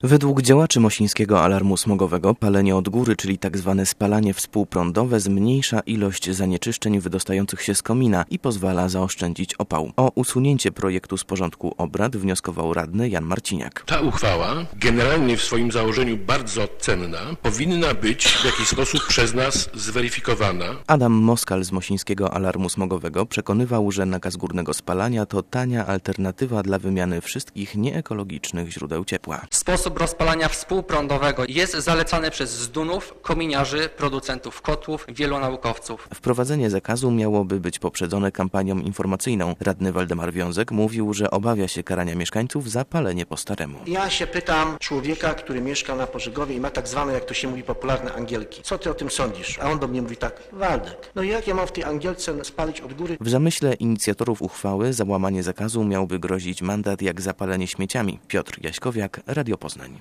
Według działaczy Mosińskiego Alarmu Smogowego palenie od góry, czyli tzw. spalanie współprądowe, zmniejsza ilość zanieczyszczeń wydostających się z komina i pozwala zaoszczędzić opał. O usunięcie projektu z porządku obrad wnioskował radny Jan Marciniak. Ta uchwała, generalnie w swoim założeniu bardzo cenna, powinna być w jakiś sposób przez nas zweryfikowana. Adam Moskal z Mosińskiego Alarmu Smogowego przekonywał, że nakaz górnego spalania to tania alternatywa dla wymiany wszystkich nieekologicznych źródeł ciepła. Sposób rozpalania współprądowego jest zalecany przez zdunów, kominiarzy, producentów kotłów, wielu naukowców. Wprowadzenie zakazu miałoby być poprzedzone kampanią informacyjną. Radny Waldemar Wiązek mówił, że obawia się karania mieszkańców za palenie po staremu. Ja się pytam człowieka, który mieszka na Pożegowie i ma tak zwane, jak to się mówi, popularne angielki. Co ty o tym sądzisz? A on do mnie mówi tak: Waldek, no jak ja mam w tej angielce spalić od góry? W zamyśle inicjatorów uchwały za łamanie zakazu miałby grozić mandat jak za palenie śmieciami. Piotr Jaśkowiak, Radio Poznań.